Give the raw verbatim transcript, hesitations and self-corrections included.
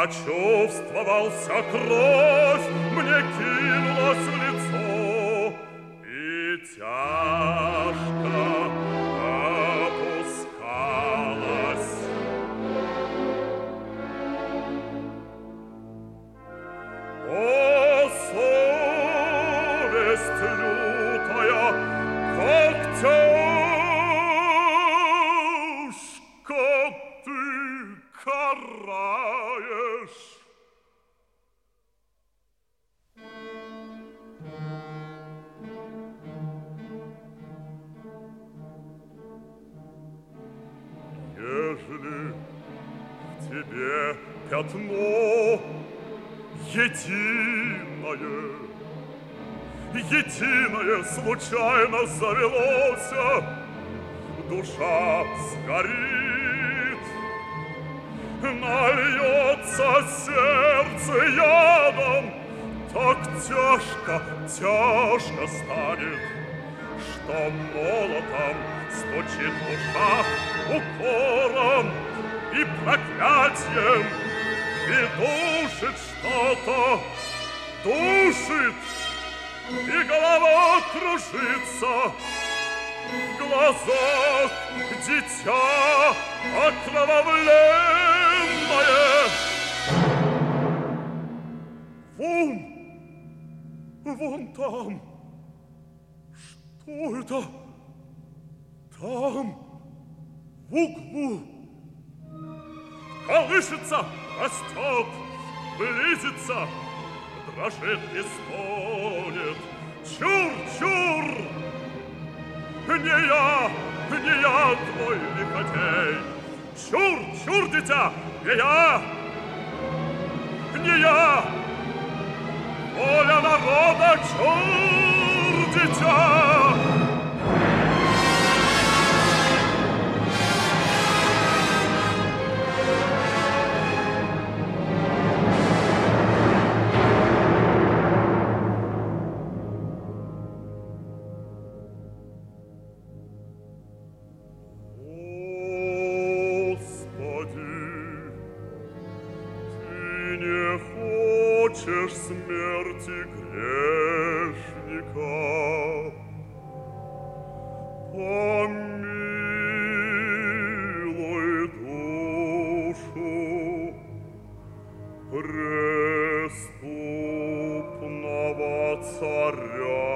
почувствовался, кровь мне кинулась в лицо, и тяжко опускалась. О, совесть лютая, как тяжко ты караешь! Ежели в тебе пятно единое, единое случайно завелося, душа сгорит, нальется сердце ядом, так тяжко, тяжко станет, что молотом стучит в ушах укором и проклятием, и душит что-то, душит, и голова кружится, в глазах дитя окровавленное. Вон, вон там, что это? Там, в углу, колышется, растет, близится, дрожит и стонет. Чур, чур! Не я, не я твой лиходей. Чур, чур, дитя, не я, не я. Воля народа, чур, дитя. Хочешь смерти грешника, помилуй душу преступного царя.